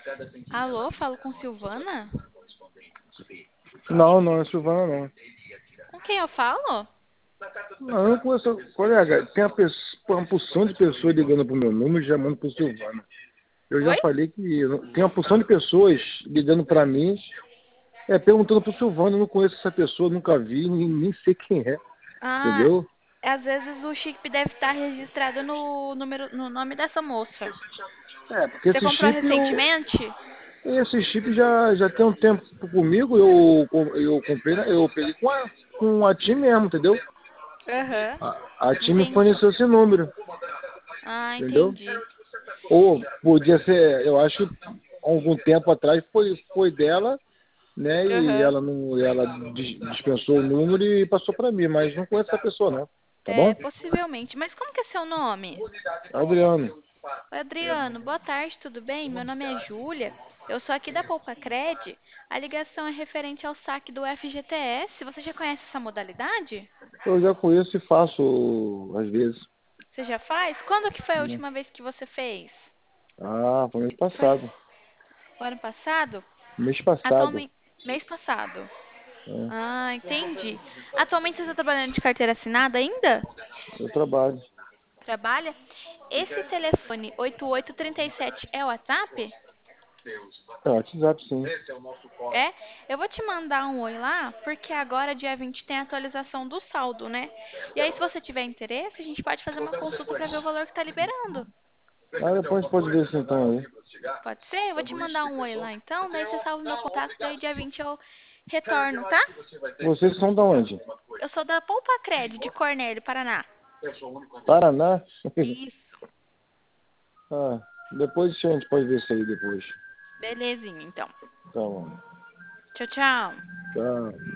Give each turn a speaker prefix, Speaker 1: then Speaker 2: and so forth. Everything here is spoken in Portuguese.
Speaker 1: Alô, falo com Silvana?
Speaker 2: Não, não é Silvana, não.
Speaker 1: Com quem eu falo?
Speaker 2: Não, eu conheço, colega, tem uma porção de pessoas ligando pro meu número e chamando pro Silvana. Eu já
Speaker 1: Oi?
Speaker 2: falei que tem uma porção de pessoas ligando pra mim, perguntando pro Silvana, eu não conheço essa pessoa, nunca vi, nem sei quem é,
Speaker 1: Ah,
Speaker 2: entendeu?
Speaker 1: às vezes o chip deve estar registrado no nome dessa moça.
Speaker 2: Porque
Speaker 1: Você comprou recentemente?
Speaker 2: esse chip já tem um tempo comigo, eu comprei, eu peguei com a TIM mesmo, entendeu?
Speaker 1: Aham,
Speaker 2: A TIM me
Speaker 1: entendi.
Speaker 2: forneceu esse número,
Speaker 1: Ah,
Speaker 2: entendeu?
Speaker 1: entendi.
Speaker 2: Ou podia ser, eu acho que algum tempo atrás foi dela, né? E
Speaker 1: Aham.
Speaker 2: ela dispensou o número e passou para mim, mas não conheço essa pessoa não, tá
Speaker 1: É,
Speaker 2: bom?
Speaker 1: possivelmente. Mas como que é seu nome?
Speaker 2: Adriano,
Speaker 1: Oi, Adriano, boa tarde, tudo bem? Meu nome é Júlia. Eu sou aqui da Poupa Cred. A ligação é referente ao saque do FGTS. Você já conhece essa modalidade?
Speaker 2: eu já conheço e faço às vezes.
Speaker 1: Você já faz? Quando que foi a
Speaker 2: Né?
Speaker 1: última vez que você fez?
Speaker 2: Ah, foi mês
Speaker 1: Foi
Speaker 2: passado.
Speaker 1: o ano passado?
Speaker 2: Mês passado.
Speaker 1: Atualmente, mês passado.
Speaker 2: Né?
Speaker 1: Ah, entendi. Atualmente você está trabalhando de carteira assinada ainda?
Speaker 2: Eu trabalho.
Speaker 1: Trabalha? Esse telefone 8837 é o WhatsApp?
Speaker 2: É, WhatsApp sim.
Speaker 1: É? Eu vou te mandar um oi lá, porque agora, dia 20 tem a atualização do saldo, né? E aí, se você tiver interesse, a gente pode fazer uma consulta para ver o valor que está liberando.
Speaker 2: Ah, depois pode ver isso então aí.
Speaker 1: Pode ser? Eu vou te mandar um oi lá então, daí você salva o meu contato, daí dia 20 eu retorno, tá?
Speaker 2: Vocês são da onde?
Speaker 1: Eu sou da Poupa Cred, de Cornélio, Paraná.
Speaker 2: Paraná?
Speaker 1: Isso.
Speaker 2: Ah, depois a gente pode ver isso aí depois.
Speaker 1: Belezinha, então.
Speaker 2: Tá bom.
Speaker 1: Tchau, tchau.
Speaker 2: Tchau.